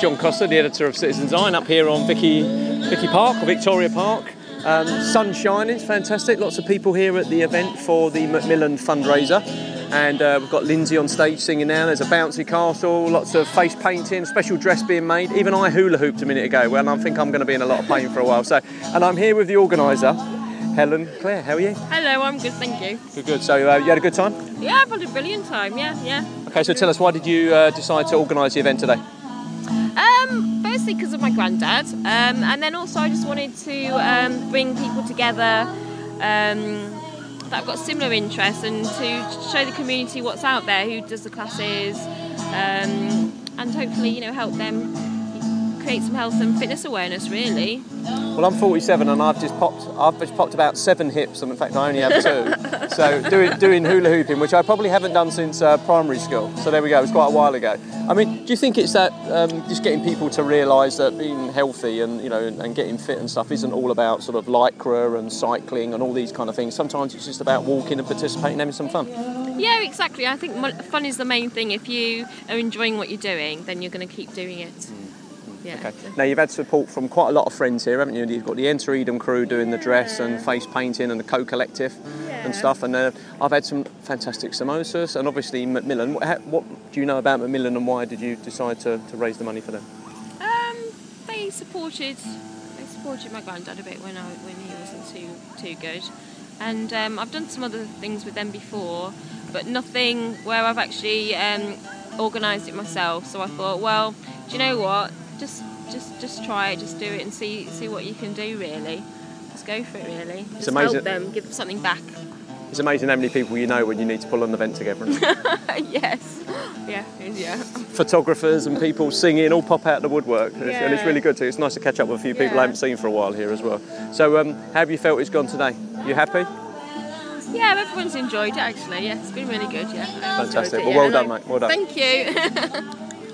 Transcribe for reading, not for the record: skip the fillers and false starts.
John Costa, the editor of Citizens Eye, up here on Vicky Park, or Victoria Park. Sun shining, it's fantastic. Lots of people here at the event for the Macmillan fundraiser. And we've got Lindsay on stage singing now. There's a bouncy castle, lots of face painting, special dress being made. Even I hula hooped a minute ago. Well, I think I'm going to be in a lot of pain for a while. And I'm here with the organiser, Helen. Claire, how are you? Hello, I'm good, thank you. Good. So you had a good time? Yeah, I've had a brilliant time, yeah. Okay, so tell us, why did you decide to organise the event today? Firstly because of my granddad, and then also I just wanted to bring people together that have got similar interests, and to show the community what's out there, who does the classes, and hopefully, help them create some health and fitness awareness, really. Well, I'm 47 and I've just popped about 7 hips, and in fact I only have 2. So doing hula hooping, which I probably haven't done since primary school. So there we go, it was quite a while ago. I mean, do you think it's that just getting people to realise that being healthy and and getting fit and stuff isn't all about sort of lycra and cycling and all these kind of things? Sometimes it's just about walking and participating, having some fun. Yeah, exactly. I think fun is the main thing. If you are enjoying what you're doing, then you're going to keep doing it. Yeah. Okay. Now you've had support from quite a lot of friends here, haven't you? You've got the Enter Eden crew doing the dress and face painting, and the Co-Collective and stuff. And I've had some fantastic samosas, and obviously Macmillan. What do you know about Macmillan, and why did you decide to raise the money for them? They supported my granddad a bit when he wasn't too good, and I've done some other things with them before, but nothing where I've actually organised it myself. So I thought, well, do you know what? Just try it, just do it, and see what you can do. Really, just go for it. Really, It's just amazing. Help them, give them something back. It's amazing how many people you know when you need to pull an event together. Yes, yeah. Photographers and people singing all pop out of the woodwork, and it's really good too. It's nice to catch up with a few people I haven't seen for a while here as well. So, how have you felt it's gone today? You happy? Yeah, everyone's enjoyed it actually. Yeah, it's been really good. Yeah, Fantastic. Well, well done, mate. Well done. Thank you.